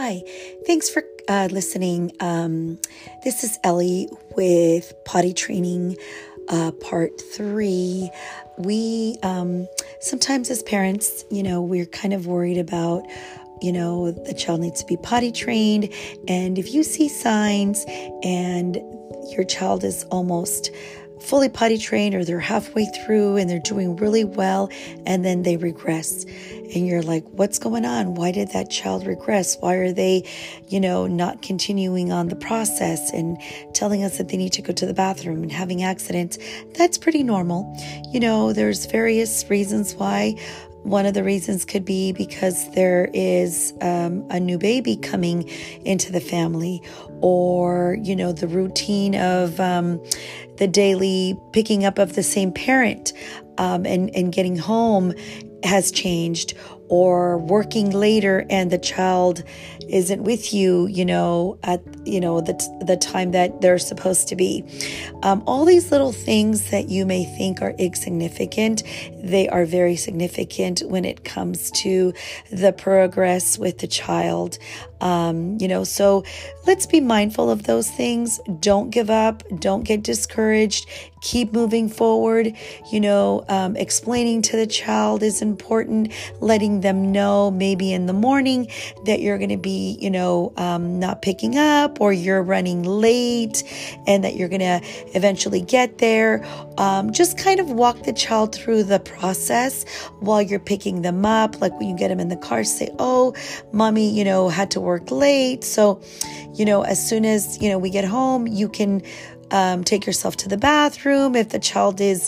Hi, thanks for listening. This is Ellie with Potty Training Part 3. We sometimes as parents, we're kind of worried about, the child needs to be potty trained. And if you see signs and your child is almost fully potty trained or they're halfway through and they're doing really well and then they regress and you're like, what's going on? Why did that child regress? Why are they, not continuing on the process and telling us that they need to go to the bathroom and having accidents? That's pretty normal. There's various reasons why. One of the reasons could be because there is a new baby coming into the family, or, the routine of the daily picking up of the same parent and getting home has changed, or working later and the child isn't with you, at, the time that they're supposed to be. All these little things that you may think are insignificant, they are very significant when it comes to the progress with the child. So let's be mindful of those things. Don't give up. Don't get discouraged. Keep moving forward. Explaining to the child is important. Letting them know maybe in the morning that you're going to be, not picking up, or you're running late and that you're going to eventually get there. Just kind of walk the child through the process while you're picking them up. Like when you get them in the car, say, oh, mommy, had to work late. So, as soon as, we get home, you can take yourself to the bathroom if the child is,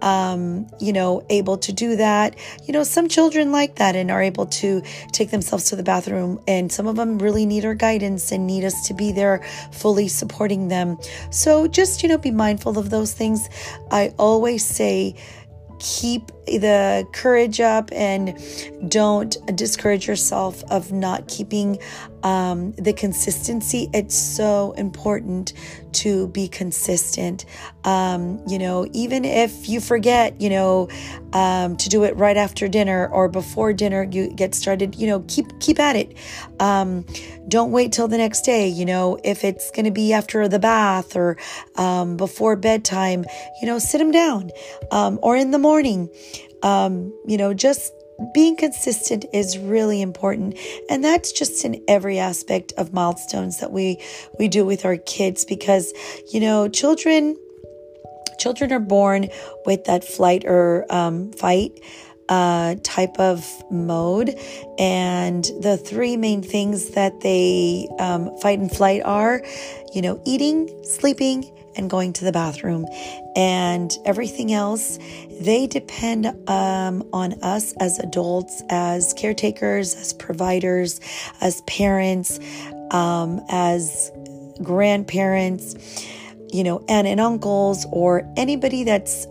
able to do that. Some children like that and are able to take themselves to the bathroom, and some of them really need our guidance and need us to be there fully supporting them. So just, be mindful of those things. I always say, keep the courage up and don't discourage yourself of not keeping the consistency. It's so important to be consistent. Even if you forget, to do it right after dinner or before dinner, you get started, keep at it. Don't wait till the next day. If it's going to be after the bath or before bedtime, sit them down, or in the morning. Just being consistent is really important. And that's just in every aspect of milestones that we do with our kids, because, children are born with that flight or fight type of mode. And the three main things that they fight and flight are, eating, sleeping, and going to the bathroom. And everything else, they depend on us as adults, as caretakers, as providers, as parents, as grandparents, aunt and uncles, or anybody that's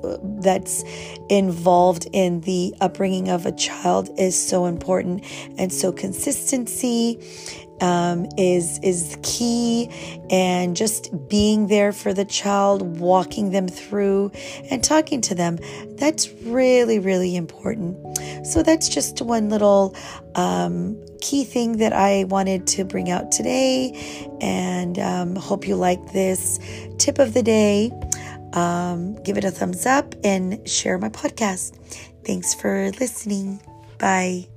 involved in the upbringing of a child is so important. And so consistency is key, and just being there for the child, walking them through and talking to them, that's really, really important. So that's just one little key thing that I wanted to bring out today, and hope you like this tip of the day. Give it a thumbs up and share my podcast. Thanks for listening. Bye.